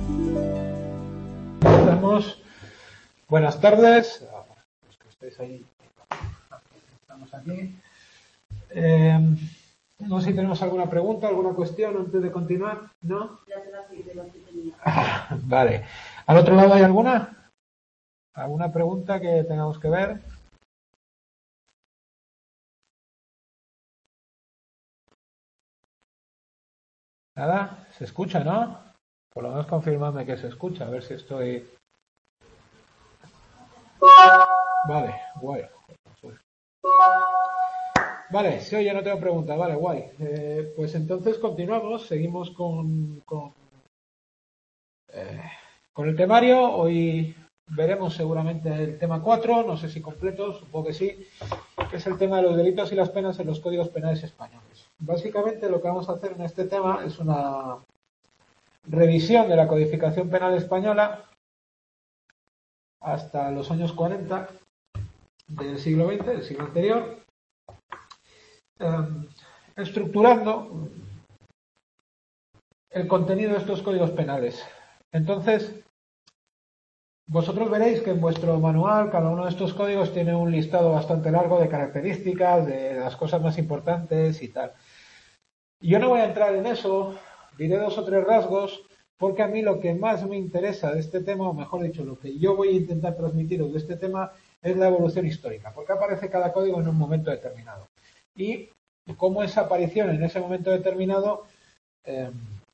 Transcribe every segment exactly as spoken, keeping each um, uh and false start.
Empezamos. Buenas tardes. Los que estéis ahí, estamos aquí. Eh, no sé si tenemos alguna pregunta, alguna cuestión antes de continuar. ¿No? Vale. ¿Al otro lado hay alguna? ¿Alguna pregunta que tengamos que ver? Nada, se escucha, ¿no? Por lo menos confirmadme que se escucha, a ver si estoy... Vale, guay. Vale, si oye, no tengo preguntas, vale, guay. Eh, pues entonces continuamos, seguimos con, con, eh, con el temario. Hoy veremos seguramente el tema cuatro, no sé si completo, supongo que sí, que es el tema de los delitos y las penas en los códigos penales españoles. Básicamente lo que vamos a hacer en este tema es una revisión de la codificación penal española hasta los años cuarenta del siglo veinte, del siglo anterior, eh, estructurando el contenido de estos códigos penales. Entonces, vosotros veréis que en vuestro manual cada uno de estos códigos tiene un listado bastante largo de características, de las cosas más importantes y tal. Yo no voy a entrar en eso, diré dos o tres rasgos, porque a mí lo que más me interesa de este tema, o mejor dicho, lo que yo voy a intentar transmitiros de este tema, es la evolución histórica, porque aparece cada código en un momento determinado. Y cómo esa aparición en ese momento determinado eh,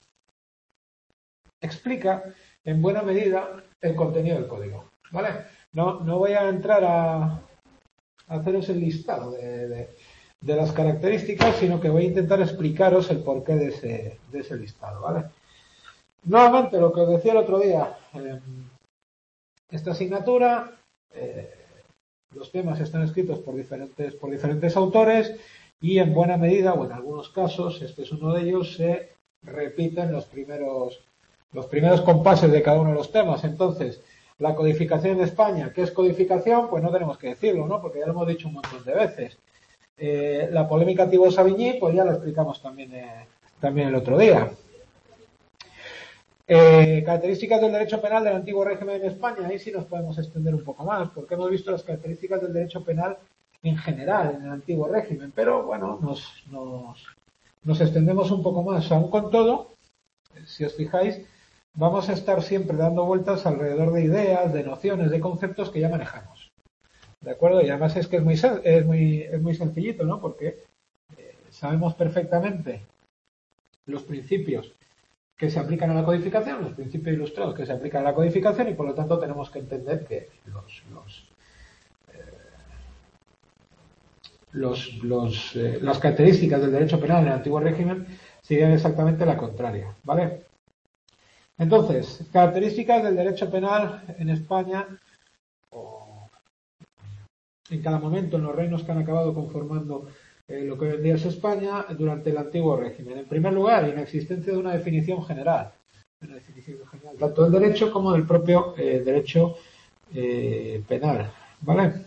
explica en buena medida el contenido del código, ¿vale? No, no voy a entrar a, a haceros el listado de, de, de las características, sino que voy a intentar explicaros el porqué de ese, de ese listado, ¿vale? Nuevamente, lo que os decía el otro día, eh, esta asignatura, eh, los temas están escritos por diferentes, por diferentes autores y en buena medida, o en algunos casos, este es uno de ellos, se repiten los primeros, los primeros compases de cada uno de los temas. Entonces, la codificación de España, ¿qué es codificación? Pues no tenemos que decirlo, ¿no? Porque ya lo hemos dicho un montón de veces. Eh, la polémica Tibó-Savigny, pues ya lo explicamos también, eh, también el otro día. Eh, características del derecho penal del antiguo régimen en España, ahí sí nos podemos extender un poco más, porque hemos visto las características del derecho penal en general en el antiguo régimen, pero bueno, nos, nos, nos extendemos un poco más. Aún con todo, si os fijáis, vamos a estar siempre dando vueltas alrededor de ideas, de nociones, de conceptos que ya manejamos. ¿De acuerdo? Y además es que es muy, es muy, es muy sencillito, ¿no? Porque eh, sabemos perfectamente los principios que se aplican a la codificación, los principios ilustrados que se aplican a la codificación, y por lo tanto tenemos que entender que los, los, eh, los, los eh, las características del derecho penal en el antiguo régimen siguen exactamente la contraria, ¿vale? Entonces, características del derecho penal en España, o en cada momento en los reinos que han acabado conformando Eh, lo que hoy en día es España durante el antiguo régimen. En primer lugar, inexistencia de una definición general, una definición general tanto del derecho como del propio eh, derecho eh, penal, ¿vale?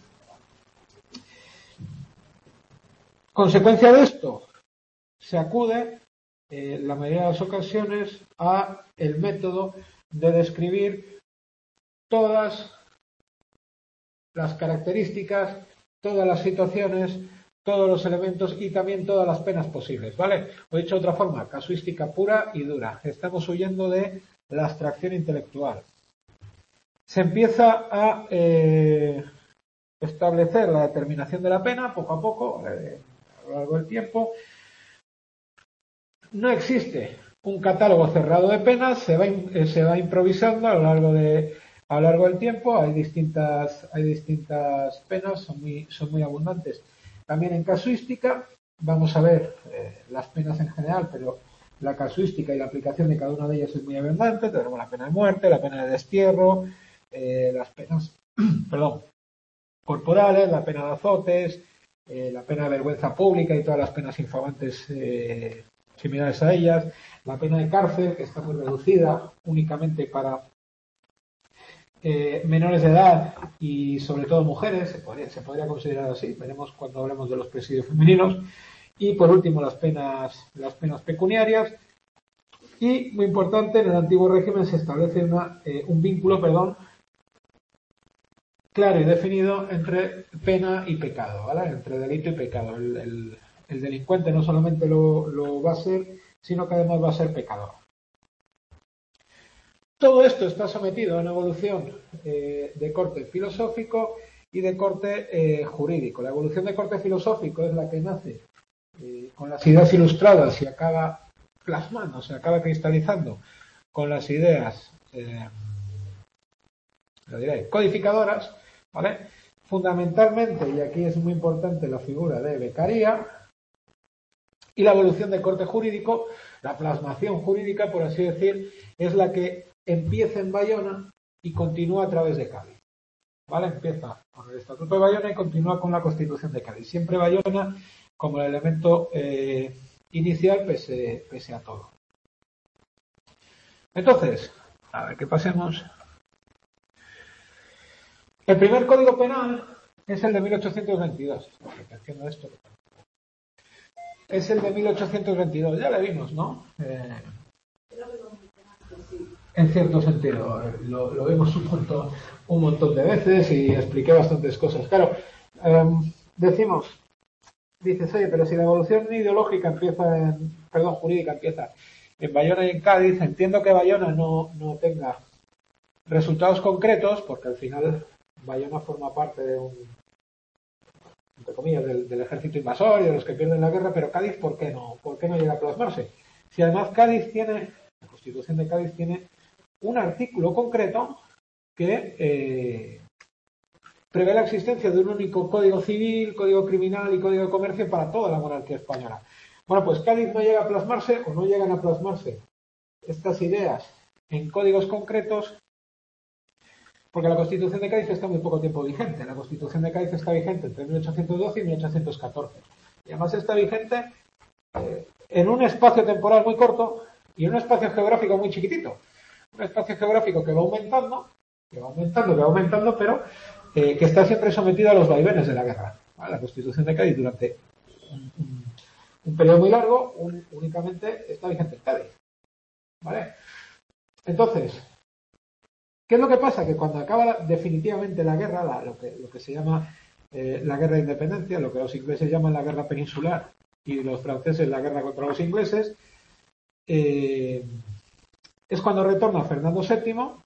Consecuencia de esto, se acude en eh, la mayoría de las ocasiones a el método de describir todas las características, todas las situaciones, todos los elementos y también todas las penas posibles, ¿vale? O dicho de otra forma, casuística pura y dura. Estamos huyendo de la abstracción intelectual. Se empieza a eh, establecer la determinación de la pena poco a poco, eh, a lo largo del tiempo. No existe un catálogo cerrado de penas, se va, eh, se va improvisando a lo largo de a lo largo del tiempo. Hay distintas hay distintas penas, son muy son muy abundantes. También en casuística vamos a ver eh, las penas en general, pero la casuística y la aplicación de cada una de ellas es muy abundante. Tenemos la pena de muerte, la pena de destierro, eh, las penas perdón, corporales, la pena de azotes, eh, la pena de vergüenza pública y todas las penas infamantes eh, similares a ellas, la pena de cárcel, que está muy reducida únicamente para Eh, menores de edad y sobre todo mujeres, se podría, se podría considerar así, veremos cuando hablemos de los presidios femeninos. Y por último las penas las penas pecuniarias, Y, muy importante, en el antiguo régimen se establece una, eh, un vínculo, perdón, claro y definido entre pena y pecado, ¿vale? Entre delito y pecado. El, el, el delincuente no solamente lo, lo va a ser, sino que además va a ser pecador. Todo esto está sometido a una evolución eh, de corte filosófico y de corte eh, jurídico. La evolución de corte filosófico es la que nace eh, con las ideas ilustradas y acaba plasmando, se acaba cristalizando con las ideas eh, lo diré, codificadoras, ¿vale? Fundamentalmente, y aquí es muy importante la figura de becaría, y la evolución de corte jurídico, la plasmación jurídica, por así decir, es la que empieza en Bayona y continúa a través de Cádiz. ¿Vale? Empieza con el Estatuto de Bayona y continúa con la Constitución de Cádiz. Siempre Bayona como el elemento eh, inicial pese, pese a todo. Entonces, a ver que pasemos. El primer código penal es el de mil ochocientos veintidós. Haciendo esto. Es el de mil ochocientos veintidós. Ya lo vimos, ¿no? Eh, en cierto sentido. Lo, lo vimos un montón, un montón de veces y expliqué bastantes cosas. Claro, eh, decimos, dices, oye, pero si la evolución ideológica empieza en, perdón, jurídica empieza en Bayona y en Cádiz, entiendo que Bayona no, no tenga resultados concretos, porque al final Bayona forma parte de un, entre comillas, del, del ejército invasor y de los que pierden la guerra, pero Cádiz, ¿por qué no? ¿Por qué no llega a plasmarse? Si además Cádiz tiene, la Constitución de Cádiz tiene un artículo concreto que eh, prevé la existencia de un único código civil, código criminal y código de comercio para toda la monarquía española. Bueno, pues Cádiz no llega a plasmarse o no llegan a plasmarse estas ideas en códigos concretos porque la Constitución de Cádiz está muy poco tiempo vigente. La Constitución de Cádiz está vigente entre mil ochocientos doce y mil ochocientos catorce. Y además está vigente eh, en un espacio temporal muy corto y en un espacio geográfico muy chiquitito. Un espacio geográfico que va aumentando, que va aumentando, que va aumentando, pero eh, que está siempre sometido a los vaivenes de la guerra. ¿Vale? La Constitución de Cádiz durante un, un, un periodo muy largo un, únicamente está vigente en Cádiz. ¿Vale? Entonces, ¿qué es lo que pasa? Que cuando acaba definitivamente la guerra, la, lo, que, lo que se llama eh, la guerra de independencia, lo que los ingleses llaman la guerra peninsular y los franceses la guerra contra los ingleses, eh, es cuando retorna Fernando séptimo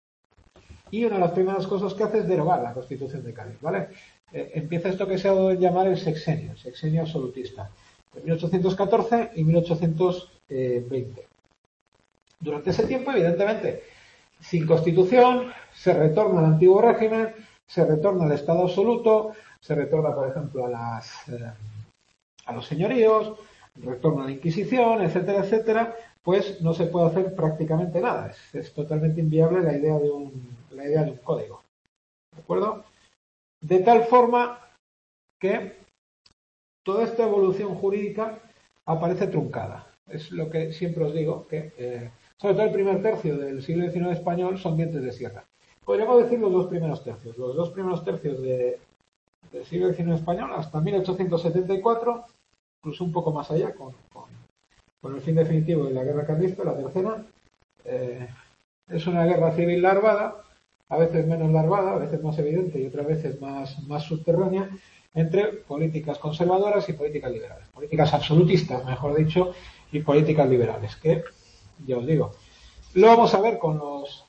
y una de las primeras cosas que hace es derogar la Constitución de Cádiz, ¿vale? Eh, empieza esto que se ha dado en llamar el sexenio, el sexenio absolutista, de mil ochocientos catorce y mil ochocientos veinte. Durante ese tiempo, evidentemente, sin Constitución, se retorna al antiguo régimen, se retorna al Estado absoluto, se retorna, por ejemplo, a, las, eh, a los señoríos, retorna a la Inquisición, etcétera, etcétera, pues no se puede hacer prácticamente nada. Es, es totalmente inviable la idea de un, la idea de un código. ¿De acuerdo? De tal forma que toda esta evolución jurídica aparece truncada. Es lo que siempre os digo, que eh, sobre todo el primer tercio del siglo diecinueve español son dientes de sierra. Podríamos decir los dos primeros tercios. Los dos primeros tercios de, del siglo diecinueve español hasta mil ochocientos setenta y cuatro, incluso un poco más allá, con, con, con el fin definitivo de la guerra carlista, la tercera, eh, es una guerra civil larvada, a veces menos larvada, a veces más evidente y otras veces más, más subterránea, entre políticas conservadoras y políticas liberales. Políticas absolutistas, mejor dicho, y políticas liberales, que, ya os digo, lo vamos a ver con los,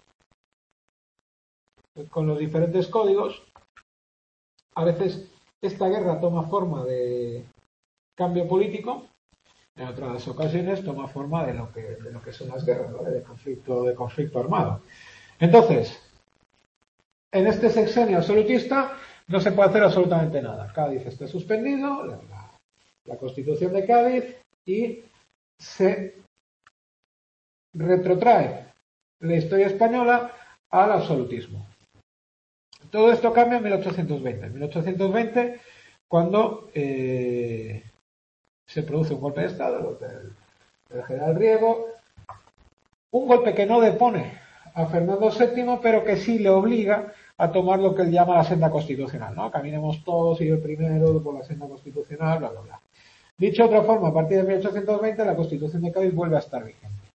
con los diferentes códigos. A veces esta guerra toma forma de cambio político, en otras ocasiones toma forma de lo que, de lo que son las guerras, ¿vale? de, conflicto, de conflicto armado. Entonces, en este sexenio absolutista no se puede hacer absolutamente nada. Cádiz está suspendido, la, la, la Constitución de Cádiz, y se retrotrae la historia española al absolutismo. Todo esto cambia en mil ochocientos veinte. En mil ochocientos veinte, cuando eh, se produce un golpe de Estado, el golpe del, del general Riego, un golpe que no depone a Fernando séptimo, pero que sí le obliga a tomar lo que él llama la senda constitucional, ¿no? Caminemos todos y yo primero por la senda constitucional, bla, bla, bla. Dicho de otra forma, a partir de mil ochocientos veinte la Constitución de Cádiz vuelve a estar vigente.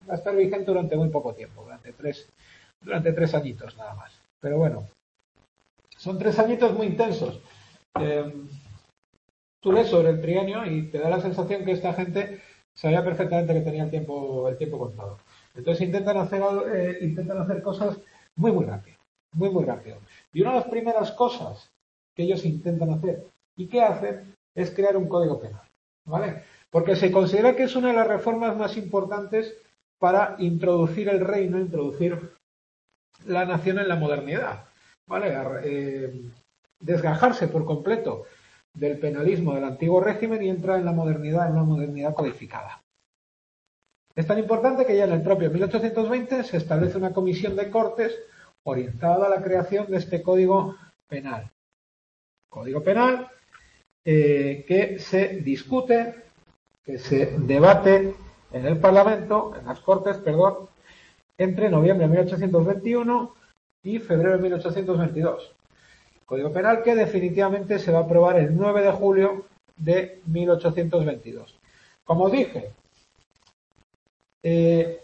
va a estar vigente durante muy poco tiempo, durante tres, durante tres añitos nada más. Pero bueno, son tres añitos muy intensos. Eh, tú lees sobre el trienio y te da la sensación que esta gente sabía perfectamente que tenía el tiempo, el tiempo contado. Entonces intentan hacer, eh, intentan hacer cosas muy, muy rápido, muy, muy rápido. Y una de las primeras cosas que ellos intentan hacer y que hacen es crear un código penal, ¿vale? Porque se considera que es una de las reformas más importantes para introducir el reino, introducir la nación en la modernidad, ¿vale? Eh, desgajarse por completo del penalismo del antiguo régimen y entrar en la modernidad, en una modernidad codificada. Es tan importante que ya en el propio mil ochocientos veinte se establece una comisión de Cortes orientada a la creación de este código penal. Código penal eh, que se discute, que se debate en el Parlamento, en las Cortes, perdón, entre noviembre de mil ochocientos veintiuno y febrero de mil ochocientos veintidós. Código penal que definitivamente se va a aprobar el nueve de julio de mil ochocientos veintidós. Como os dije, eh,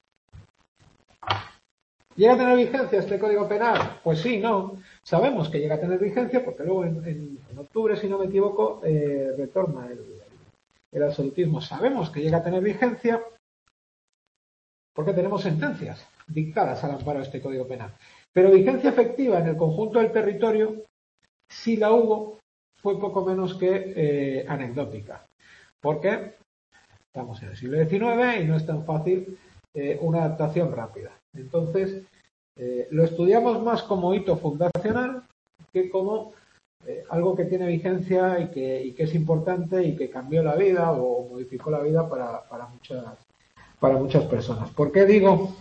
¿llega a tener vigencia este Código Penal? Pues sí, no. Sabemos que llega a tener vigencia porque luego en, en, en octubre, si no me equivoco, eh, retorna el, el absolutismo. Sabemos que llega a tener vigencia porque tenemos sentencias dictadas al amparo de este Código Penal. Pero vigencia efectiva en el conjunto del territorio, si la hubo, fue poco menos que eh, anecdótica. ¿Por qué? Estamos en el siglo diecinueve y no es tan fácil eh, una adaptación rápida. Entonces, eh, lo estudiamos más como hito fundacional que como eh, algo que tiene vigencia y que, y que es importante y que cambió la vida o modificó la vida para, para, muchas, para muchas personas. ¿Por qué digo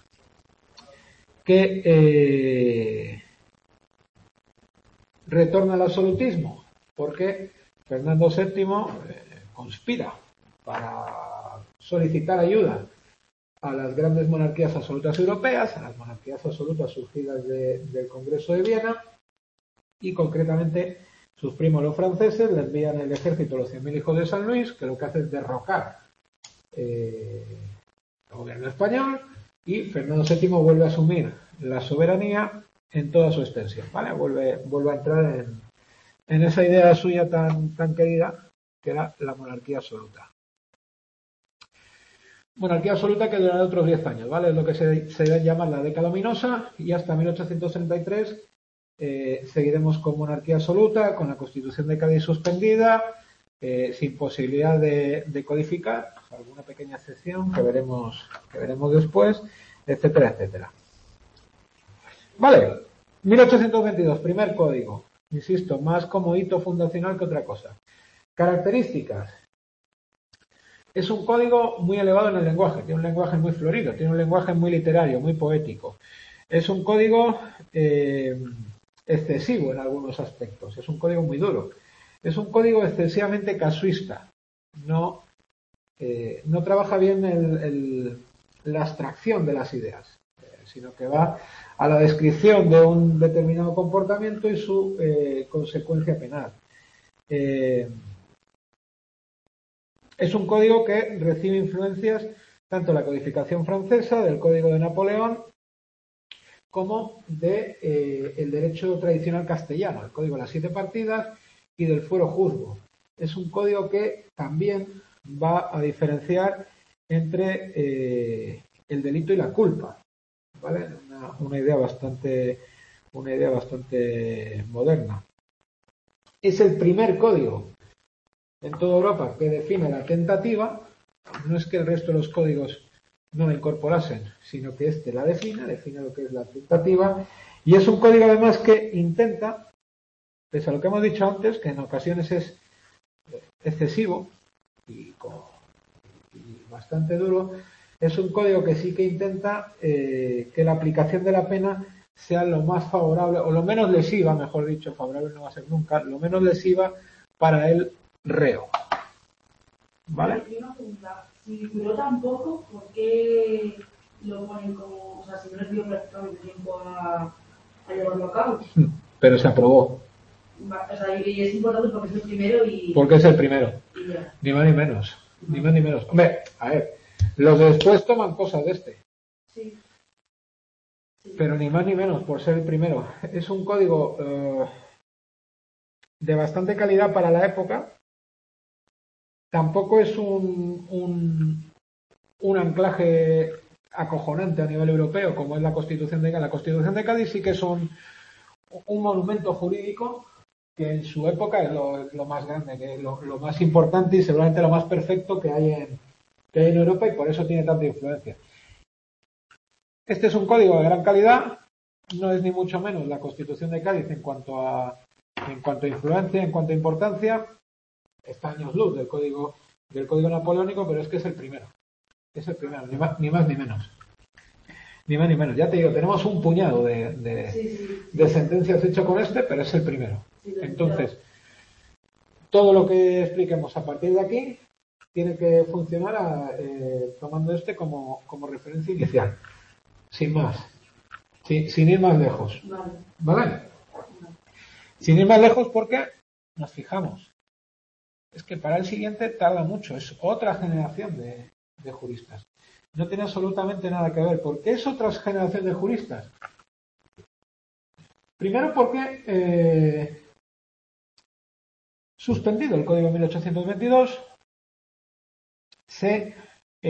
que eh, retorna al absolutismo? Porque Fernando séptimo eh, conspira para solicitar ayuda a las grandes monarquías absolutas europeas, a las monarquías absolutas surgidas de, del Congreso de Viena, y concretamente sus primos los franceses le envían el ejército, los cien mil hijos de San Luis, que lo que hace es derrocar eh, el gobierno español, y Fernando séptimo vuelve a asumir la soberanía en toda su extensión, ¿vale? Vuelve, vuelve a entrar en, en esa idea suya tan, tan querida, que era la monarquía absoluta. Monarquía absoluta que durará otros diez años, ¿vale? Es lo que se, se llama la década luminosa, y hasta mil ochocientos treinta y tres eh, seguiremos con monarquía absoluta, con la Constitución de Cádiz suspendida, eh, sin posibilidad de, de codificar, alguna pequeña excepción que veremos, que veremos después, etcétera, etcétera. Vale, mil ochocientos veintidós, primer código, insisto, más como hito fundacional que otra cosa. Características. Es un código muy elevado en el lenguaje, tiene un lenguaje muy florido, tiene un lenguaje muy literario, muy poético. Es un código eh, excesivo en algunos aspectos, es un código muy duro. Es un código excesivamente casuista, no, eh, no trabaja bien el, el, la abstracción de las ideas, eh, sino que va a la descripción de un determinado comportamiento y su eh, consecuencia penal. Eh, Es un código que recibe influencias tanto de la codificación francesa, del Código de Napoleón, como de eh, el derecho tradicional castellano, el Código de las siete partidas y del fuero juzgo. Es un código que también va a diferenciar entre eh, el delito y la culpa, ¿vale? Una, una idea bastante, una idea bastante moderna. Es el primer código en toda Europa que define la tentativa. No es que el resto de los códigos no la incorporasen, sino que este la define, define lo que es la tentativa, y es un código además que intenta, pese a lo que hemos dicho antes, que en ocasiones es excesivo y, y bastante duro, es un código que sí que intenta eh, que la aplicación de la pena sea lo más favorable, o lo menos lesiva, mejor dicho, favorable no va a ser nunca, lo menos lesiva para el reo. ¿Vale? Una pregunta. Si duró tan poco, ¿por qué lo ponen como, o sea, si no les dio prácticamente tiempo a, a llevarlo a cabo? Pero se aprobó. O sea, y es importante porque es el primero y... Porque es el primero. Y ya. Ni más ni menos. Ni más ni menos. Hombre, a ver, Los de después toman cosas de este. Sí. Sí. Pero ni más ni menos por ser el primero. Es un código eh, de bastante calidad para la época. Tampoco es un, un, un anclaje acojonante a nivel europeo como es la Constitución de Cádiz. La Constitución de Cádiz sí que es un, un monumento jurídico que en su época es lo, lo más grande, que es lo, lo más importante y seguramente lo más perfecto que hay, en, que hay en Europa y por eso tiene tanta influencia. Este es un código de gran calidad, no es ni mucho menos la Constitución de Cádiz en cuanto a, en cuanto a influencia, en cuanto a importancia. Está años luz del código, del código napoleónico, pero es que es el primero. Es el primero, ni más ni, más, ni menos. Ni más ni menos. Ya te digo, tenemos un puñado de, de, Sí, sí, sí. de sentencias hechas con este, pero es el primero. Entonces, todo lo que expliquemos a partir de aquí tiene que funcionar a, eh, tomando este como, como referencia inicial. Sin más. Sin, sin ir más lejos. Vale. ¿Vale? Vale. Sin ir más lejos porque nos fijamos. Es que para el siguiente tarda mucho. Es otra generación de, de juristas. No tiene absolutamente nada que ver. ¿Por qué es otra generación de juristas? Primero porque eh, suspendido el Código mil ochocientos veintidós, se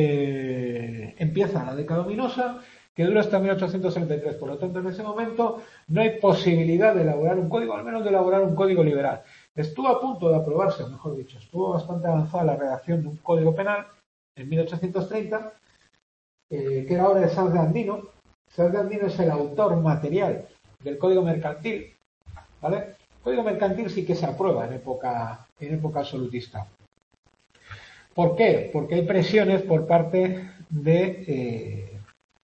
eh, empieza la década ominosa que dura hasta mil ochocientos treinta y tres. Por lo tanto, en ese momento no hay posibilidad de elaborar un código, al menos de elaborar un código liberal. Estuvo a punto de aprobarse, o mejor dicho, estuvo bastante avanzada la redacción de un código penal en mil ochocientos treinta, eh, que era obra de Sanz de Andino. Sanz de Andino es el autor material del Código Mercantil, ¿vale? El Código Mercantil sí que se aprueba en época, en época absolutista. ¿Por qué? Porque hay presiones por parte de eh,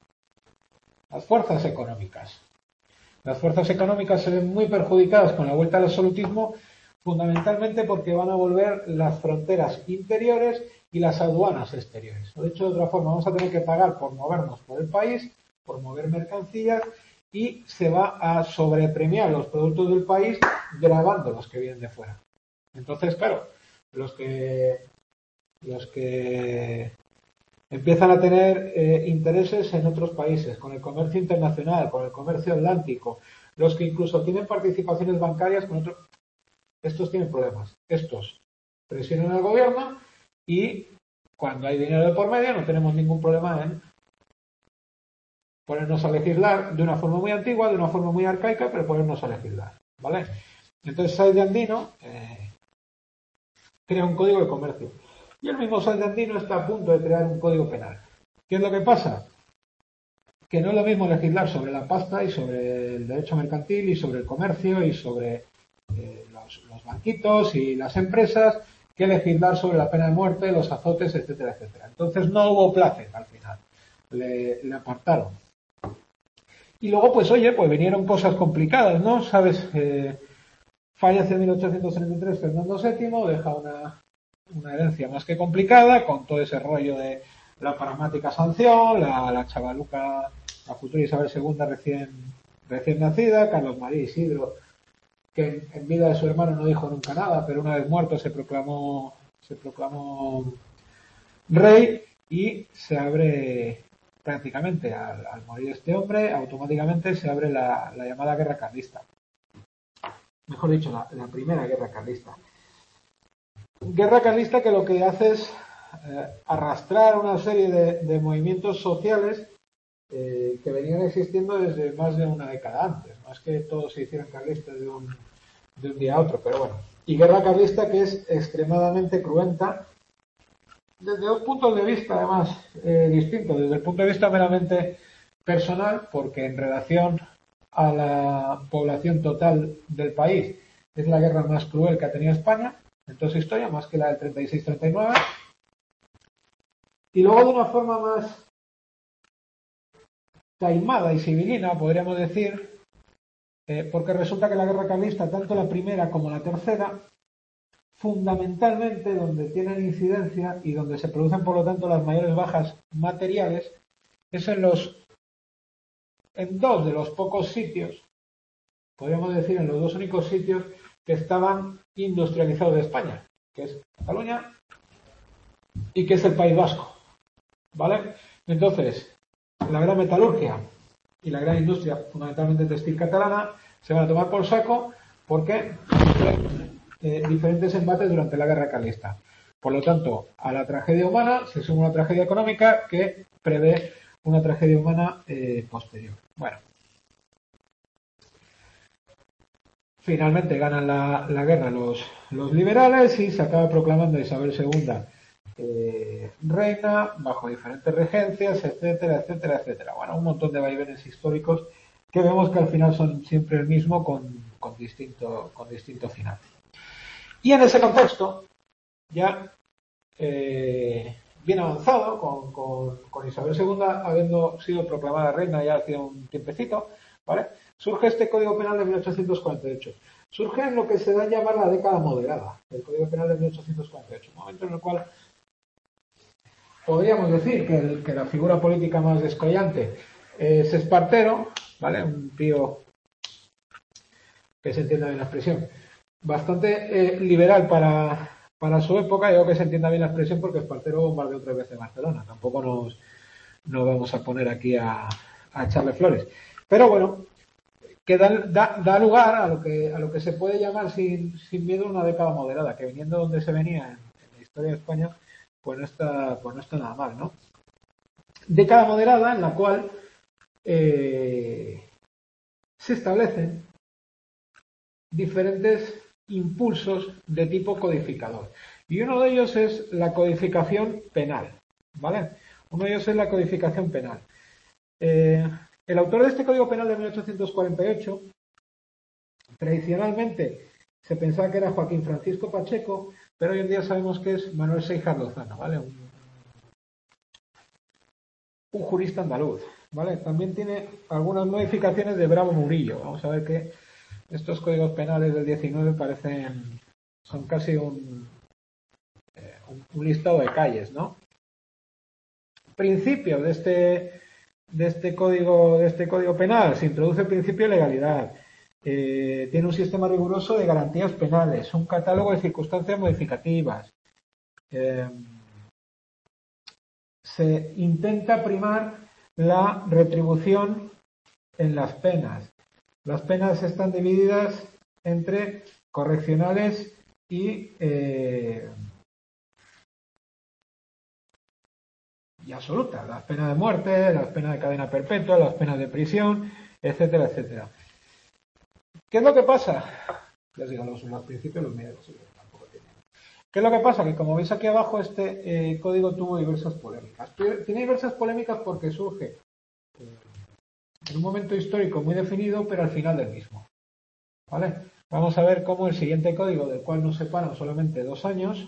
las fuerzas económicas. Las fuerzas económicas se ven muy perjudicadas con la vuelta al absolutismo, fundamentalmente porque van a volver las fronteras interiores y las aduanas exteriores. O dicho de otra forma, vamos a tener que pagar por movernos por el país, por mover mercancías, y se va a sobrepremiar los productos del país gravando los que vienen de fuera. Entonces, claro, los que los que empiezan a tener eh, intereses en otros países, con el comercio internacional, con el comercio atlántico, los que incluso tienen participaciones bancarias con otros, estos tienen problemas. Estos presionan al gobierno y cuando hay dinero de por medio no tenemos ningún problema en ponernos a legislar de una forma muy antigua, de una forma muy arcaica, pero ponernos a legislar, ¿vale? Entonces Sáenz de Andino eh, crea un código de comercio. Y el mismo Sáenz de Andino está a punto de crear un código penal. ¿Qué es lo que pasa? Que no es lo mismo legislar sobre la pasta y sobre el derecho mercantil y sobre el comercio y sobre eh, los, los banquitos y las empresas que legislar sobre la pena de muerte, los azotes, etcétera, etcétera. Entonces no hubo placer al final. Le, le apartaron. Y luego, pues oye, pues vinieron cosas complicadas, ¿no? ¿Sabes? Eh, fallece en mil ochocientos treinta y tres Fernando séptimo, deja una, una herencia más que complicada, con todo ese rollo de la pragmática sanción, la, la chavaluca, la futura Isabel segunda recién, recién nacida, Carlos María Isidro, que en, en vida de su hermano no dijo nunca nada, pero una vez muerto se proclamó, se proclamó rey y se abre prácticamente al, al morir este hombre, automáticamente se abre la, la llamada guerra carlista. Mejor dicho, la, la primera guerra carlista. Guerra carlista que lo que hace es eh, arrastrar una serie de, de movimientos sociales eh, que venían existiendo desde más de una década antes. No es que todos se hicieran carlistas de un, de un día a otro, pero bueno. Y guerra carlista que es extremadamente cruenta desde dos puntos de vista, además, eh, distintos. Desde el punto de vista meramente personal, porque en relación a la población total del país es la guerra más cruel que ha tenido España en toda su historia, más que la del treinta y seis treinta y nueve. Y luego de una forma más taimada y civilina, podríamos decir, eh, porque resulta que la guerra carlista, tanto la primera como la tercera, fundamentalmente donde tienen incidencia y donde se producen por lo tanto las mayores bajas materiales es en los en dos de los pocos sitios, podríamos decir en los dos únicos sitios que estaban industrializados de España, que es Cataluña y que es el País Vasco. ¿vale? Entonces, la gran metalurgia y la gran industria, fundamentalmente textil catalana, se van a tomar por saco porque eh, diferentes embates durante la guerra carlista. Por lo tanto, a la tragedia humana se suma una tragedia económica que prevé una tragedia humana eh, posterior. Bueno, finalmente ganan la, la guerra los, los liberales y se acaba proclamando Isabel segunda eh, reina bajo diferentes regencias, etcétera, etcétera, etcétera. Bueno, un montón de vaivenes históricos que vemos que al final son siempre el mismo con, con, distinto, con distinto final. Y en ese contexto, ya eh, bien avanzado, con, con, con Isabel segunda habiendo sido proclamada reina ya hace un tiempecito, ¿vale? Surge este Código Penal de mil ochocientos cuarenta y ocho. Surge en lo que se da a llamar la década moderada, el Código Penal de mil ochocientos cuarenta y ocho, un momento en el cual podríamos decir que, el, que la figura política más descollante es Espartero, ¿vale? Un tío, que se entienda bien la expresión, bastante eh, liberal para, para su época. Digo que se entienda bien la expresión porque Espartero bombardeó tres veces Barcelona. Tampoco nos, nos vamos a poner aquí a, a echarle flores. Pero bueno, que da, da, da lugar a lo que a lo que se puede llamar sin, sin miedo una década moderada, que viniendo donde se venía en, en la historia de España, pues no está, pues no está nada mal, ¿no? Década moderada en la cual eh, se establecen diferentes impulsos de tipo codificador. Y uno de ellos es la codificación penal, ¿vale? Uno de ellos es la codificación penal. Eh, el autor de este Código Penal de mil ochocientos cuarenta y ocho, tradicionalmente se pensaba que era Joaquín Francisco Pacheco, pero hoy en día sabemos que es Manuel Seijas Lozano, ¿vale? Un, un jurista andaluz, ¿vale? También tiene algunas modificaciones de Bravo Murillo. Vamos a ver que estos códigos penales del diecinueve parecen, son casi un, eh, un, un listado de calles, ¿no? Principios de este, de este código, de este código penal: se introduce el principio de legalidad, eh, tiene un sistema riguroso de garantías penales, un catálogo de circunstancias modificativas, eh, se intenta primar la retribución en las penas. Las penas están divididas entre correccionales y, eh, y absolutas. Las penas de muerte, las penas de cadena perpetua, las penas de prisión, etcétera, etcétera. ¿Qué es lo que pasa? Les digo, los, los principios, los medios, tampoco tienen. ¿Qué es lo que pasa? Que como veis aquí abajo, este eh, código tuvo diversas polémicas. Tiene diversas polémicas porque surge eh, en un momento histórico muy definido, pero al final del mismo. ¿Vale? Vamos a ver cómo el siguiente código, del cual nos separan solamente dos años,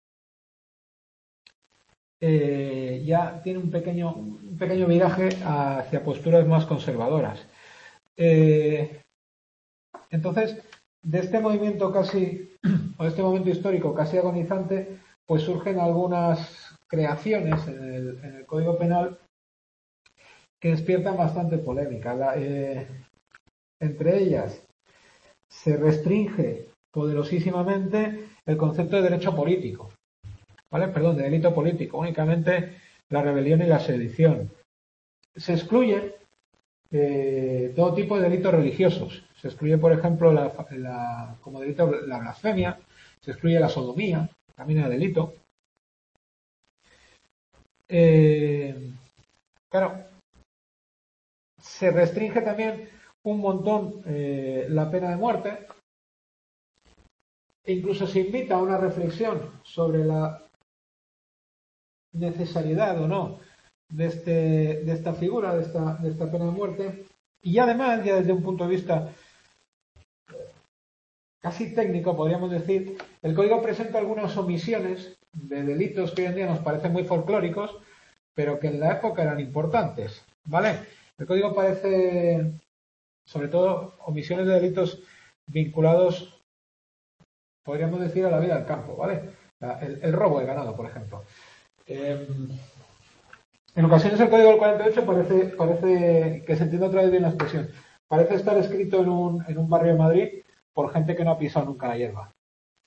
eh, ya tiene un pequeño, un pequeño viraje hacia posturas más conservadoras. Eh, entonces, de este movimiento casi, o de este momento histórico casi agonizante, pues surgen algunas creaciones en el, en el Código Penal que despiertan bastante polémica. La, eh, entre ellas, se restringe poderosísimamente el concepto de derecho político, ¿vale? Perdón, de delito político, únicamente la rebelión y la sedición. Se excluye eh, todo tipo de delitos religiosos. Se excluye, por ejemplo, la, la, como delito la blasfemia, se excluye la sodomía, también era delito. Eh, claro, se restringe también un montón eh, la pena de muerte, e incluso se invita a una reflexión sobre la necesariedad o no de, este, de esta figura, de esta, de esta pena de muerte. Y además, ya desde un punto de vista casi técnico, podríamos decir, el código presenta algunas omisiones de delitos que hoy en día nos parecen muy folclóricos, pero que en la época eran importantes, ¿vale? El código parece, sobre todo, omisiones de delitos vinculados, podríamos decir, a la vida del campo, ¿vale? El, el robo de ganado, por ejemplo. Eh, en ocasiones el código del cuarenta y ocho parece, parece que se entiende otra vez bien la expresión, parece estar escrito en un, en un barrio de Madrid por gente que no ha pisado nunca la hierba.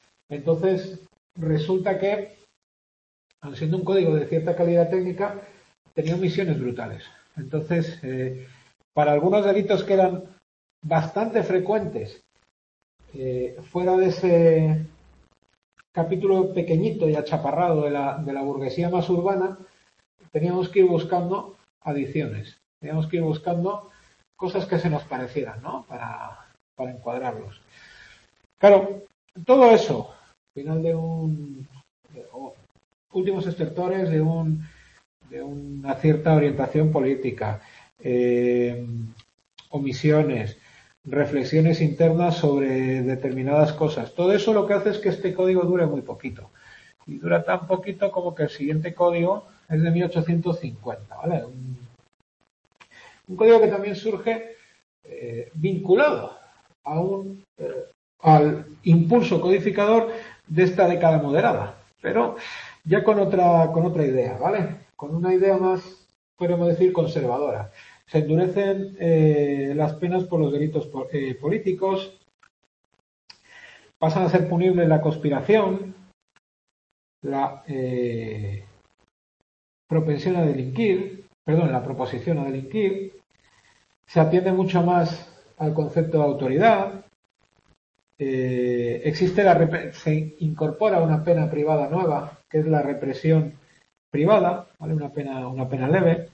Entonces, resulta que, aun siendo un código de cierta calidad técnica, tenía omisiones brutales. Entonces, eh, para algunos delitos que eran bastante frecuentes, eh, fuera de ese capítulo pequeñito y achaparrado de la, de la burguesía más urbana, teníamos que ir buscando adiciones, teníamos que ir buscando cosas que se nos parecieran, ¿no? Para, para encuadrarlos. Claro, todo eso, al final de un... De, oh, últimos estertores de, un, de una cierta orientación política, eh, omisiones, reflexiones internas sobre determinadas cosas. Todo eso lo que hace es que este código dure muy poquito. Y dura tan poquito como que el siguiente código es de mil ochocientos cincuenta, ¿vale? Un, un código que también surge eh, vinculado a un, eh, al impulso codificador de esta década moderada, pero ya con otra, con otra idea, ¿vale? Con una idea más, podríamos decir, conservadora. Se endurecen eh, las penas por los delitos eh, políticos, pasan a ser punibles la conspiración, la eh, propensión a delinquir, perdón, la proposición a delinquir, se atiende mucho más al concepto de autoridad, eh, existe la se incorpora una pena privada nueva, que es la represión privada, ¿vale? Una pena, una pena leve.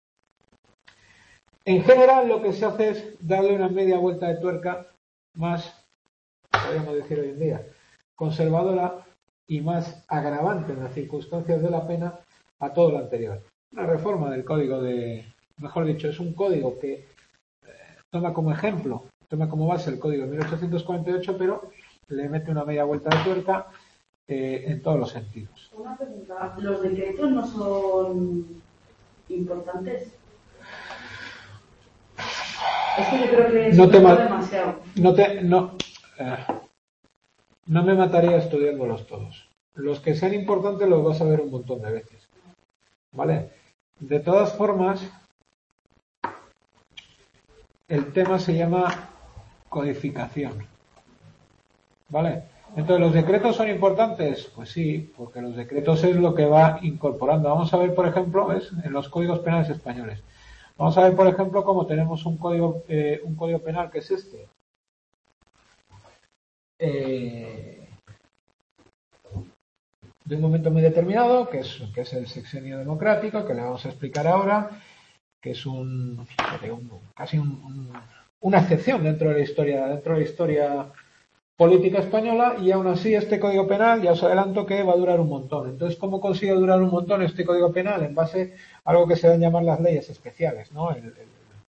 En general, lo que se hace es darle una media vuelta de tuerca más, podríamos decir hoy en día, conservadora y más agravante en las circunstancias de la pena a todo lo anterior. Una reforma del código de, mejor dicho, es un código que eh, toma como ejemplo, toma como base el código de mil ochocientos cuarenta y ocho, pero le mete una media vuelta de tuerca eh, en todos los sentidos. Una pregunta, ¿los decretos no son importantes? Es que yo creo que no te demasiado. No te, no, eh, no me mataría estudiándolos todos. Los que sean importantes los vas a ver un montón de veces. ¿Vale? De todas formas, el tema se llama codificación. ¿Vale? Entonces, ¿los decretos son importantes? Pues sí, porque los decretos es lo que va incorporando. Vamos a ver, por ejemplo, ¿ves? En los códigos penales españoles. Vamos a ver, por ejemplo, cómo tenemos un código, eh, un código penal que es este. Eh, de un momento muy determinado, que es, que es el sexenio democrático, que le vamos a explicar ahora, que es un, un casi un, un, una excepción dentro de la historia, dentro de la historia política española, y aún así este código penal, ya os adelanto que va a durar un montón. Entonces, ¿cómo consigue durar un montón este código penal? En base a algo que se dan llamar las leyes especiales, ¿no? El, el,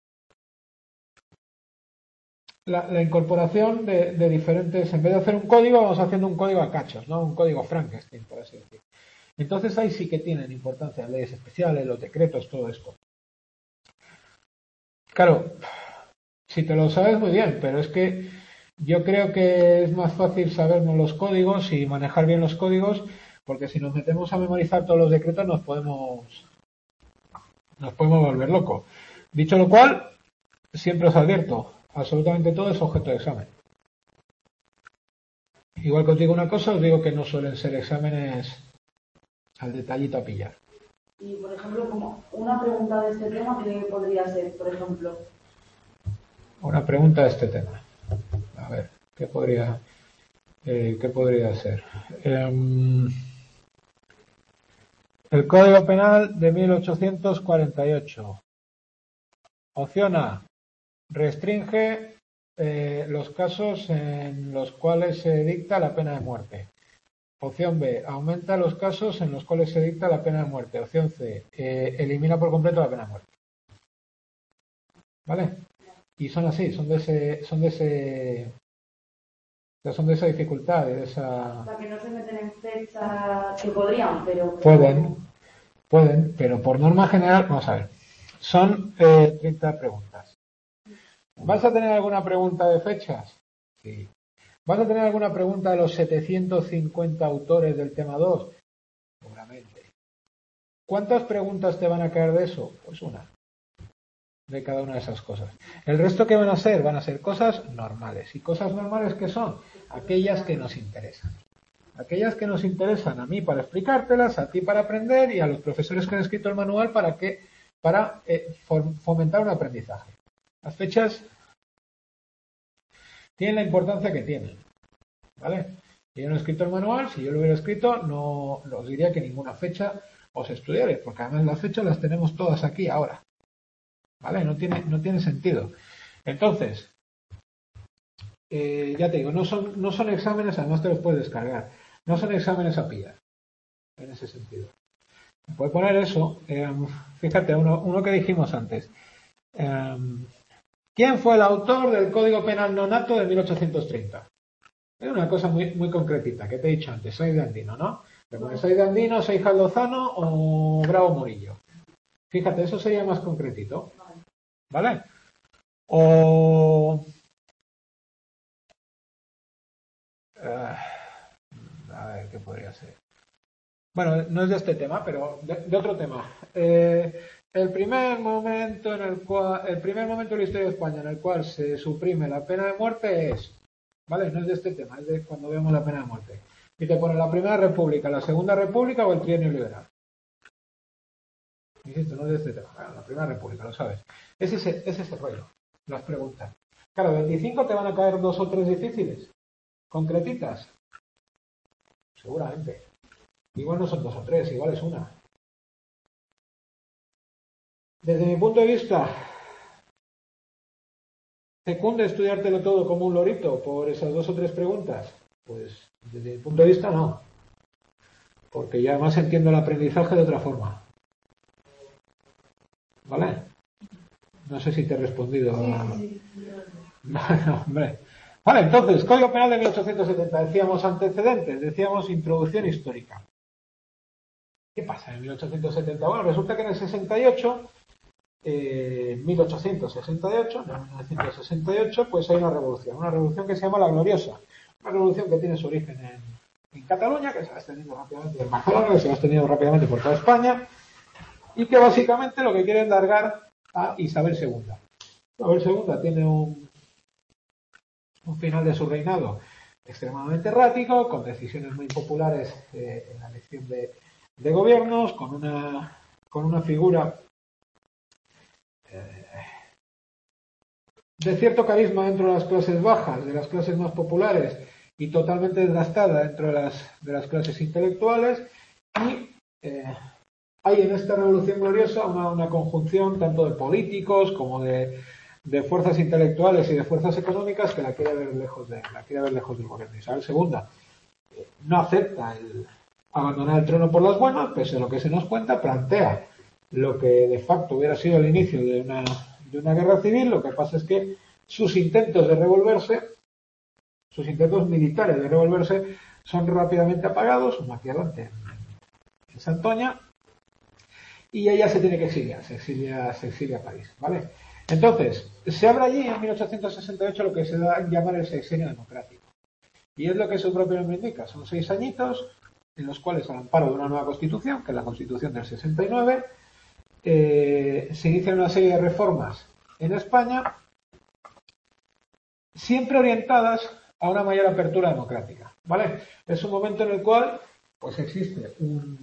La, la incorporación de, de diferentes, en vez de hacer un código, vamos haciendo un código a cachos, ¿no? Un código Frankenstein, por así decir. Entonces ahí sí que tienen importancia las leyes especiales, los decretos, todo esto. Claro, si te lo sabes muy bien, pero es que yo creo que es más fácil sabernos los códigos y manejar bien los códigos, porque si nos metemos a memorizar todos los decretos nos podemos nos podemos volver locos. Dicho lo cual, siempre os advierto, absolutamente todo es objeto de examen. Igual que os digo una cosa, os digo que no suelen ser exámenes al detallito a pillar. Y, por ejemplo, como una pregunta de este tema, ¿qué podría ser, por ejemplo? Una pregunta de este tema. A ver, ¿qué podría, eh, ¿qué podría ser? Eh, el Código Penal de mil ochocientos cuarenta y ocho. Opción A. Restringe eh, los casos en los cuales se dicta la pena de muerte. Opción B. Aumenta los casos en los cuales se dicta la pena de muerte. Opción C. Eh, elimina por completo la pena de muerte. ¿Vale? Y son así, son de ese, son de ese, son de esa dificultad, de esa. O sea, que no se meten en fecha que podrían, pero. Pueden, pueden, pero por norma general, vamos a ver. Son eh, treinta preguntas. ¿Vas a tener alguna pregunta de fechas? Sí. ¿Vas a tener alguna pregunta de los setecientos cincuenta autores del tema dos? Seguramente. ¿Cuántas preguntas te van a caer de eso? Pues una. De cada una de esas cosas. El resto que van a ser, van a ser cosas normales. ¿Y cosas normales qué son? Aquellas que nos interesan. Aquellas que nos interesan a mí para explicártelas, a ti para aprender y a los profesores que han escrito el manual para que para eh, fomentar un aprendizaje. Las fechas tienen la importancia que tienen, ¿vale? Yo no he escrito el manual, si yo lo hubiera escrito no os diría que ninguna fecha os estudiaré, porque además las fechas las tenemos todas aquí ahora, ¿vale? No tiene, no tiene sentido. Entonces, eh, ya te digo, no son, no son exámenes, además te los puedes descargar, no son exámenes a pillar, en ese sentido. Voy a poner eso, eh, fíjate, uno, uno que dijimos antes. Eh, ¿Quién fue el autor del Código Penal Nonato de mil ochocientos treinta? Es una cosa muy, muy concretita, que te he dicho antes, soy de Andino, ¿no? ¿Soy de Andino, soy Lozano o Bravo Murillo? Fíjate, eso sería más concretito, ¿vale? O... Uh, a ver, ¿qué podría ser? Bueno, no es de este tema, pero de, de otro tema. Eh, el primer momento en el cual, el primer momento de la historia de España en el cual se suprime la pena de muerte es, ¿vale? No es de este tema, es de cuando vemos la pena de muerte. Y te pone la Primera República, la Segunda República o el Trienio Liberal. Insisto, no es de este tema. Bueno, la Primera República, lo sabes. Es ese, es ese rollo, las preguntas. Claro, veinticinco te van a caer dos o tres difíciles, concretitas. Seguramente. Igual no son dos o tres, igual es una. Desde mi punto de vista, ¿te cunde estudiártelo todo como un lorito por esas dos o tres preguntas? Pues desde mi punto de vista no. Porque yo además entiendo el aprendizaje de otra forma. ¿Vale? No sé si te he respondido. A... Sí, sí, sí. No, hombre. Vale, entonces, Código Penal de mil ochocientos setenta. Decíamos antecedentes, decíamos introducción histórica. ¿Qué pasa en mil ochocientos setenta? Bueno, resulta que en el sesenta y ocho, eh, mil ochocientos sesenta y ocho, no, mil novecientos sesenta y ocho, pues hay una revolución, una revolución que se llama la Gloriosa, una revolución que tiene su origen en, en Cataluña, que se va extendiendo rápidamente en Barcelona, que se va extendiendo rápidamente por toda España, y que básicamente lo que quiere es largar a Isabel segunda. Isabel segunda tiene un, un final de su reinado extremadamente errático, con decisiones muy populares eh, en la elección de de gobiernos, con una con una figura eh, de cierto carisma dentro de las clases bajas, de las clases más populares, y totalmente desgastada dentro de las, de las clases intelectuales, y eh, hay en esta revolución gloriosa una, una conjunción tanto de políticos como de, de fuerzas intelectuales y de fuerzas económicas que la quiere ver lejos de la quiere ver lejos del gobierno. Isabel segunda eh, no acepta el abandonar el trono por las buenas, pese a lo que se nos cuenta, plantea lo que de facto hubiera sido el inicio de una, de una guerra civil. Lo que pasa es que sus intentos de revolverse, sus intentos militares de revolverse, son rápidamente apagados, uno aquí adelante en, en Santoña, y ella se tiene que exiliar, se exilia, se exilia a París, ¿vale? Entonces, se abre allí en mil ochocientos sesenta y ocho lo que se da a llamar el sexenio democrático. Y es lo que su propio nombre indica, son seis añitos, en los cuales, al amparo de una nueva constitución, que es la constitución del sesenta y nueve, eh, se inician una serie de reformas en España, siempre orientadas a una mayor apertura democrática, ¿vale? Es un momento en el cual pues existe un,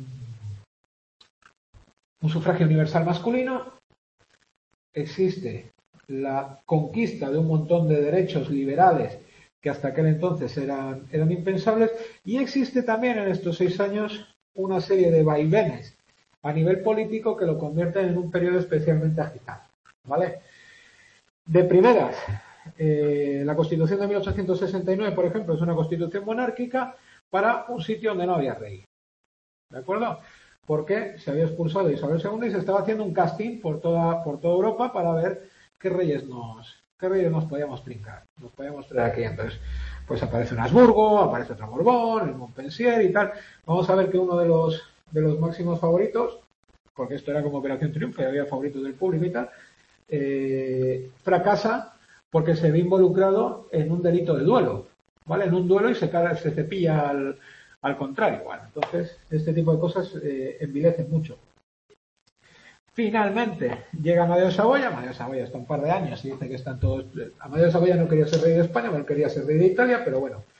un sufragio universal masculino, existe la conquista de un montón de derechos liberales que hasta aquel entonces eran, eran impensables, y existe también en estos seis años una serie de vaivenes a nivel político que lo convierten en un periodo especialmente agitado, ¿vale? De primeras, eh, la Constitución de mil ochocientos sesenta y nueve, por ejemplo, es una constitución monárquica para un sitio donde no había rey, ¿de acuerdo? Porque se había expulsado Isabel segunda y se estaba haciendo un casting por toda, por toda Europa para ver qué reyes nos... ¿Qué reyes nos podíamos brincar? Nos podíamos traer aquí. Entonces, pues aparece un Habsburgo, aparece otro Borbón, el Montpensier y tal. Vamos a ver que uno de los de los máximos favoritos, porque esto era como Operación Triunfo y había favoritos del público y tal, eh, fracasa porque se ve involucrado en un delito de duelo, ¿vale? En un duelo y se, se cepilla al, al contrario. Bueno, entonces, este tipo de cosas eh, envilecen mucho. Finalmente llega Amadeo de Saboya. Amadeo de Saboya está un par de años y dice que están todos... Amadeo de Saboya no quería ser rey de España, no quería ser rey de Italia, pero bueno,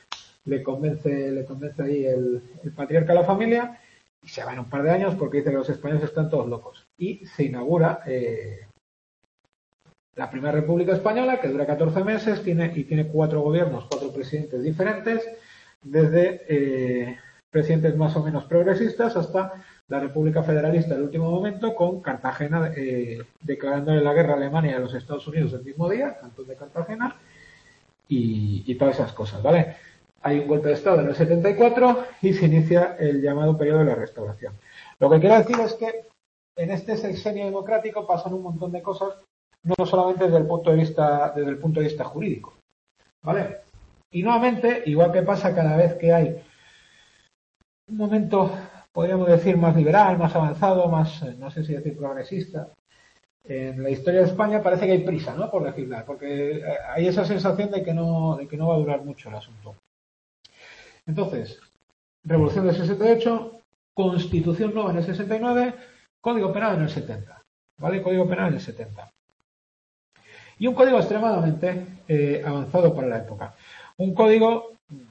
le convence, le convence ahí el, el patriarca a la familia y se va en un par de años porque dice que los españoles están todos locos. Y se inaugura eh, la primera República Española, que dura catorce meses tiene, y tiene cuatro gobiernos, cuatro presidentes diferentes, desde eh, presidentes más o menos progresistas hasta la República Federalista del último momento, con Cartagena eh, declarándole la guerra a Alemania y a los Estados Unidos el mismo día, Cantón de Cartagena, y, y todas esas cosas, ¿vale? Hay un golpe de Estado en el setenta y cuatro y se inicia el llamado periodo de la Restauración. Lo que quiero decir es que en este sexenio democrático pasan un montón de cosas, no solamente desde el punto de vista, desde el punto de vista jurídico, ¿vale? Y nuevamente, igual que pasa cada vez que hay un momento, podríamos decir, más liberal, más avanzado, más, no sé si decir progresista, en la historia de España parece que hay prisa, ¿no?, por legislar, porque hay esa sensación de que no, de que no va a durar mucho el asunto. Entonces, Revolución del sesenta y ocho, Constitución nueva en el sesenta y nueve, Código Penal en el setenta, ¿vale? Código Penal en el setenta. Y un código extremadamente eh, avanzado para la época. Un código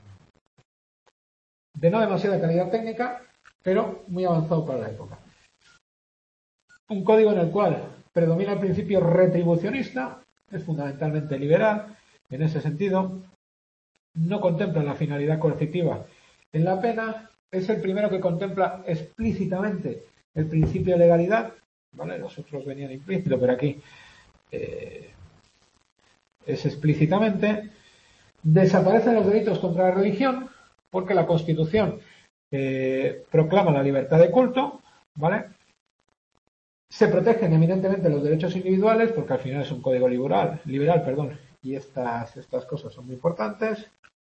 de no demasiada calidad técnica, pero muy avanzado para la época. Un código en el cual predomina el principio retribucionista, es fundamentalmente liberal, en ese sentido, no contempla la finalidad coercitiva en la pena, es el primero que contempla explícitamente el principio de legalidad, ¿vale? Los otros venían implícito, pero aquí eh, es explícitamente. Desaparecen los delitos contra la religión, porque la Constitución eh, proclama la libertad de culto, ¿vale? Se protegen eminentemente los derechos individuales, porque al final es un código liberal, liberal, perdón, y estas, estas cosas son muy importantes.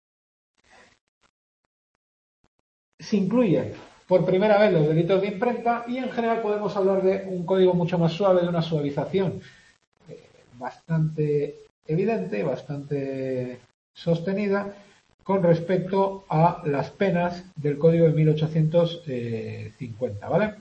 Se incluyen por primera vez los delitos de imprenta y en general podemos hablar de un código mucho más suave, de una suavización eh, bastante evidente, bastante sostenida con respecto a las penas del Código de mil ochocientos cincuenta, ¿vale?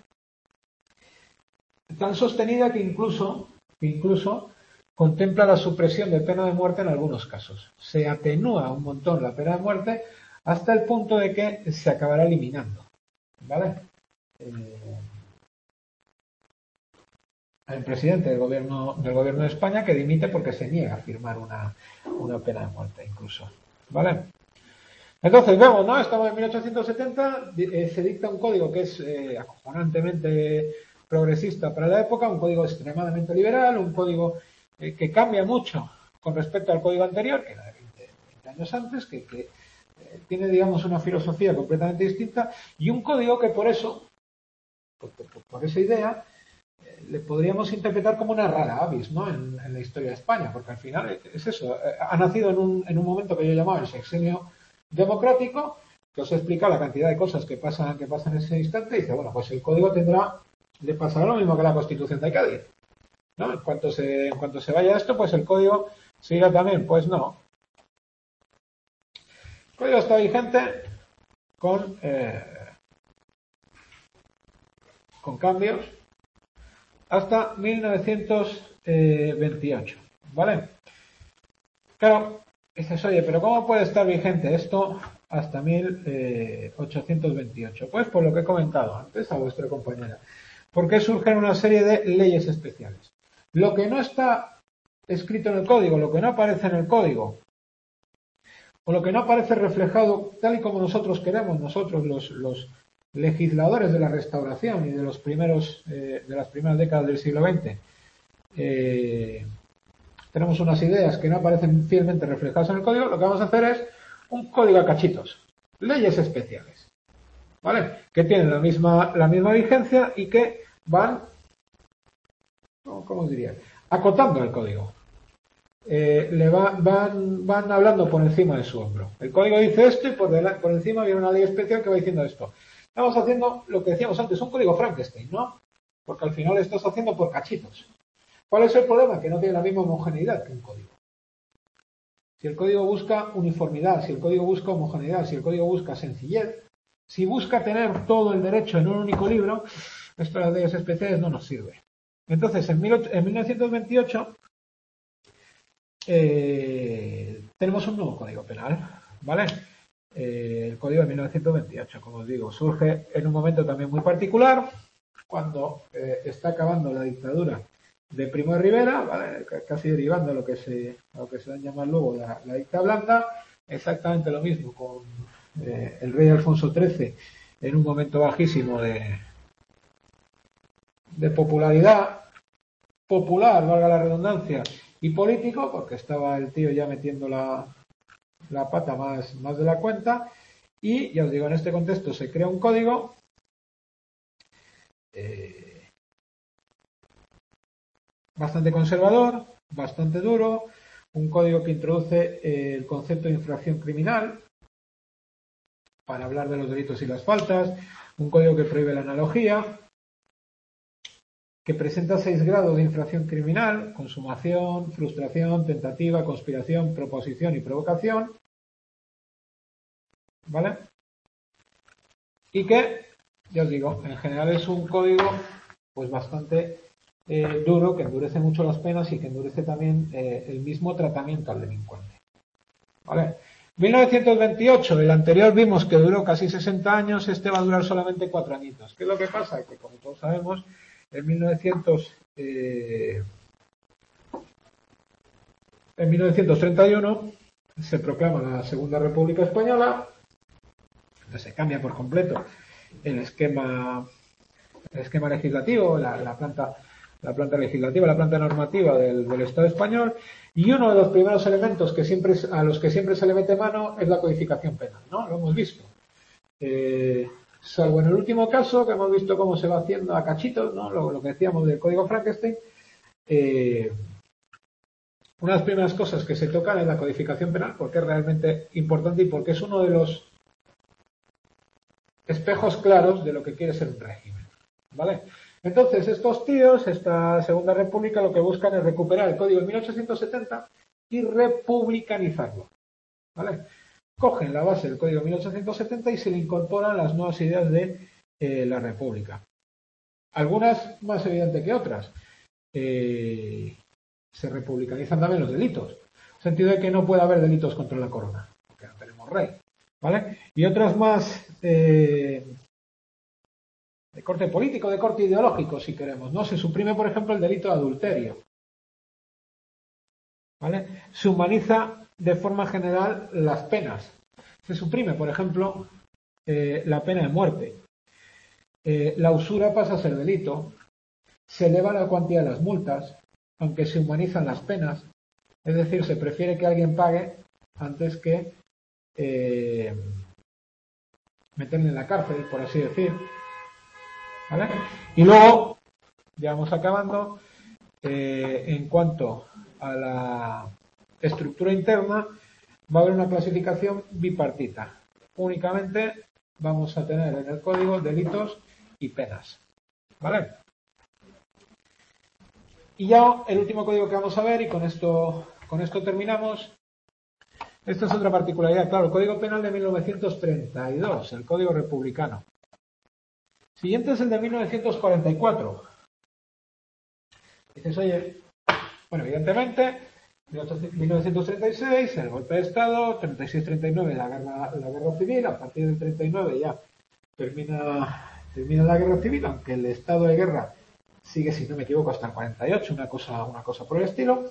Tan sostenida que incluso, que incluso contempla la supresión de pena de muerte en algunos casos. Se atenúa un montón la pena de muerte hasta el punto de que se acabará eliminando, ¿vale? Eh, hay un presidente del gobierno, del gobierno de España que dimite porque se niega a firmar una, una pena de muerte incluso, ¿vale? Entonces vemos, ¿no? Estamos en mil ochocientos setenta, eh, se dicta un código que es eh, acojonantemente progresista para la época, un código extremadamente liberal, un código eh, que cambia mucho con respecto al código anterior, que era de veinte, veinte años antes, que, que eh, tiene, digamos, una filosofía completamente distinta, y un código que por eso, por, por, por esa idea, eh, le podríamos interpretar como una rara avis, ¿no?, en, en la historia de España, porque al final es eso, eh, ha nacido en un, en un momento que yo llamaba el sexenio democrático, que os he explicado la cantidad de cosas que pasan, que pasan en ese instante, y dice, bueno, pues el código tendrá, le pasará lo mismo que la Constitución de Cádiz, ¿no? En cuanto se, en cuanto se vaya esto, pues el código siga también. Pues no. El código está vigente con, eh, con cambios hasta mil novecientos veintiocho, ¿vale? Claro, dices, oye, pero ¿cómo puede estar vigente esto hasta mil ochocientos veintiocho? Pues por lo que he comentado antes a vuestra compañera. Porque surgen una serie de leyes especiales. Lo que no está escrito en el código, lo que no aparece en el código, o lo que no aparece reflejado tal y como nosotros queremos, nosotros los, los legisladores de la Restauración y de los primeros, eh, de las primeras décadas del siglo veinte, eh, tenemos unas ideas que no aparecen fielmente reflejadas en el código, lo que vamos a hacer es un código a cachitos, leyes especiales, ¿vale? Que tienen la misma, la misma vigencia y que van, ¿cómo os diría?, acotando el código. Eh, le va, van, van hablando por encima de su hombro. El código dice esto y por, delante, por encima viene una ley especial que va diciendo esto. Estamos haciendo lo que decíamos antes, un código Frankenstein, ¿no? Porque al final lo estás haciendo por cachitos. ¿Cuál es el problema? Que no tiene la misma homogeneidad que un código. Si el código busca uniformidad, si el código busca homogeneidad, si el código busca sencillez, si busca tener todo el derecho en un único libro, esto de las leyes especiales no nos sirve. Entonces, en, mil novecientos veintiocho eh, tenemos un nuevo código penal, ¿vale? eh, el código de mil novecientos veintiocho, como os digo, surge en un momento también muy particular, cuando eh, está acabando la dictadura de Primo de Rivera, ¿vale? Casi derivando a lo que se, a lo que se va a llamar luego la, la dicta blanda, exactamente lo mismo con eh, el rey Alfonso trece en un momento bajísimo de, de popularidad, popular, valga la redundancia, y político, porque estaba el tío ya metiendo la, la pata más, más de la cuenta, y ya os digo, en este contexto se crea un código eh, bastante conservador, bastante duro, un código que introduce eh, el concepto de infracción criminal para hablar de los delitos y las faltas, un código que prohíbe la analogía, que presenta seis grados de infracción criminal: consumación, frustración, tentativa, conspiración, proposición y provocación, ¿vale? Y que, ya os digo, en general es un código pues bastante eh, duro, que endurece mucho las penas y que endurece también eh, el mismo tratamiento al delincuente, ¿vale? mil novecientos veintiocho, el anterior vimos que duró casi sesenta años, este va a durar solamente cuatro añitos. ¿Qué es lo que pasa? Que como todos sabemos, en mil novecientos, eh, en mil novecientos treinta y uno se proclama la Segunda República Española, se cambia por completo el esquema, el esquema legislativo, la, la planta, la planta legislativa, la planta normativa del, del Estado español, y uno de los primeros elementos que siempre, a los que siempre se le mete mano es la codificación penal, ¿no? Lo hemos visto. Eh, salvo en el último caso, que hemos visto cómo se va haciendo a cachitos, ¿no? Lo, lo que decíamos del código Frankenstein, eh, una de las primeras cosas que se tocan es la codificación penal, porque es realmente importante y porque es uno de los espejos claros de lo que quiere ser un régimen, ¿vale? Entonces, estos tíos, esta Segunda República, lo que buscan es recuperar el código de mil ochocientos setenta y republicanizarlo, ¿vale? Cogen la base del código de mil ochocientos setenta y se le incorporan las nuevas ideas de eh, la República. Algunas más evidentes que otras. Eh, se republicanizan también los delitos, en el sentido de que no puede haber delitos contra la corona, porque no tenemos rey, ¿vale? Y otras más eh, de corte político, de corte ideológico, si queremos, ¿no? Se suprime, por ejemplo, el delito de adulterio, ¿vale? Se humaniza de forma general las penas. Se suprime, por ejemplo, eh, la pena de muerte. Eh, la usura pasa a ser delito. Se eleva la cuantía de las multas, aunque se humanizan las penas. Es decir, se prefiere que alguien pague antes que eh, meterle en la cárcel, por así decir, ¿vale? Y luego, ya vamos acabando, eh, en cuanto a la estructura interna, va a haber una clasificación bipartita. Únicamente vamos a tener en el código delitos y penas, ¿vale? Y ya el último código que vamos a ver, y con esto, con esto terminamos. Esta es otra particularidad, claro, el Código Penal de mil novecientos treinta y dos, el Código Republicano. Siguiente es el de mil novecientos cuarenta y cuatro. Dices, oye, bueno, evidentemente, mil novecientos treinta y seis, el golpe de Estado, treinta y seis treinta y nueve, la guerra, la guerra civil, a partir del treinta y nueve ya termina, termina la guerra civil, aunque el estado de guerra sigue, si no me equivoco, hasta el cuarenta y ocho, una cosa, una cosa por el estilo.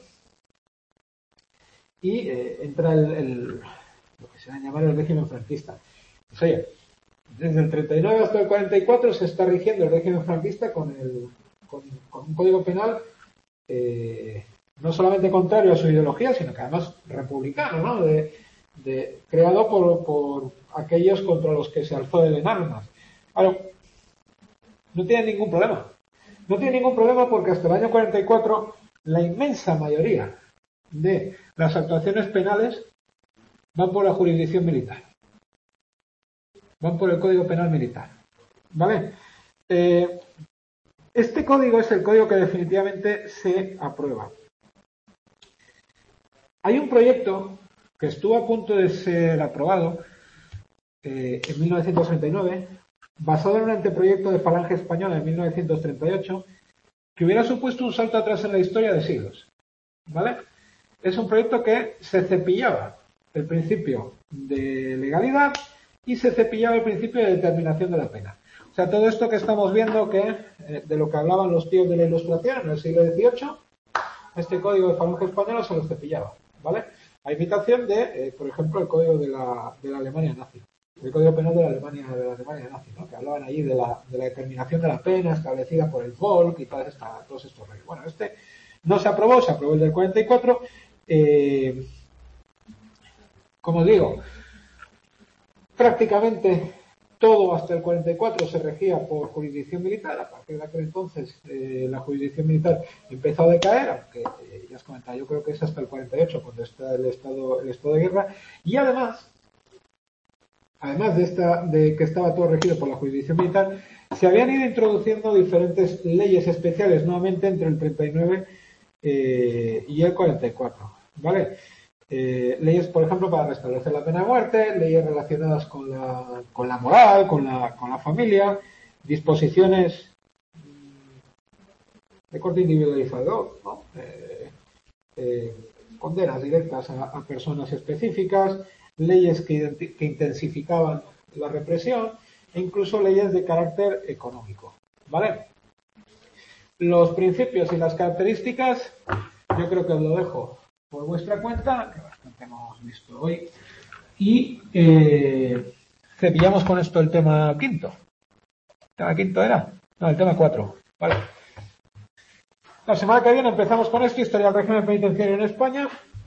Y eh, entra el, el, lo que se va a llamar el régimen franquista. Pues oye, desde el treinta y nueve hasta el cuarenta y cuatro se está rigiendo el régimen franquista con, el, con, con un código penal eh, no solamente contrario a su ideología, sino que además republicano, ¿no? De, de, creado por, por aquellos contra los que se alzó él en armas. Claro, no tiene ningún problema. No tiene ningún problema porque hasta el año cuarenta y cuatro la inmensa mayoría de las actuaciones penales van por la jurisdicción militar. Van por el Código Penal Militar. ¿Vale? Eh, este código es el código que definitivamente se aprueba. Hay un proyecto que estuvo a punto de ser aprobado eh, en mil novecientos treinta y nueve, basado en un anteproyecto de Falange Española en mil novecientos treinta y ocho, que hubiera supuesto un salto atrás en la historia de siglos. ¿Vale? Es un proyecto que se cepillaba el principio de legalidad y se cepillaba el principio de determinación de la pena. O sea, todo esto que estamos viendo que eh, de lo que hablaban los tíos de la Ilustración en el siglo dieciocho, este código de falange española se los cepillaba, ¿vale? A imitación de, eh, por ejemplo, el código de la, de la Alemania nazi, el código penal de la Alemania de la Alemania nazi, ¿no? Que hablaban allí de la, de la determinación de la pena establecida por el Volk y todas esta, todos estos reyes. Bueno, este no se aprobó, se aprobó el del cuarenta y cuatro. Eh, como os digo, prácticamente todo hasta el cuarenta y cuatro se regía por jurisdicción militar. A partir de aquel entonces eh, la jurisdicción militar empezó a decaer, aunque eh, ya os comentaba, yo creo que es hasta el cuarenta y ocho cuando está el estado, el estado de guerra. Y además, además de, esta, de que estaba todo regido por la jurisdicción militar, se habían ido introduciendo diferentes leyes especiales nuevamente entre el treinta y nueve eh, y el cuarenta y cuatro, ¿vale? Eh, leyes, por ejemplo, para restablecer la pena de muerte, leyes relacionadas con la, con la moral, con la, con la familia, disposiciones de corte individualizador, ¿no? eh, eh, condenas directas a, a personas específicas, leyes que, que intensificaban la represión e incluso leyes de carácter económico, ¿vale? Los principios y las características, yo creo que os lo dejo por vuestra cuenta, que bastante hemos visto hoy, y eh, cepillamos con esto el tema quinto. ¿El tema quinto era? No, el tema cuatro, vale. La semana que viene empezamos con esto, historia del régimen penitenciario en España,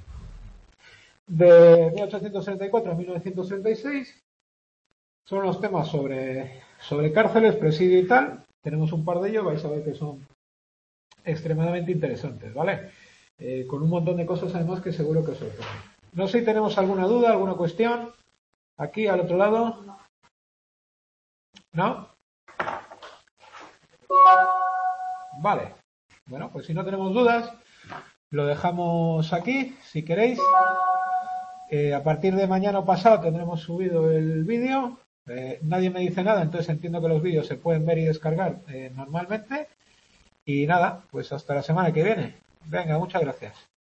de mil ochocientos treinta y cuatro a mil novecientos treinta y seis. Son los temas sobre, sobre cárceles, presidio y tal. Tenemos un par de ellos, vais a ver que son extremadamente interesantes, ¿vale? Eh, con un montón de cosas además que seguro que os sorprenden. No sé si tenemos alguna duda, alguna cuestión. Aquí, al otro lado. ¿No? Vale. Bueno, pues si no tenemos dudas, lo dejamos aquí, si queréis. Eh, a partir de mañana o pasado tendremos subido el vídeo. Eh, nadie me dice nada, entonces entiendo que los vídeos se pueden ver y descargar eh, normalmente. Y nada, pues hasta la semana que viene. Venga, muchas gracias.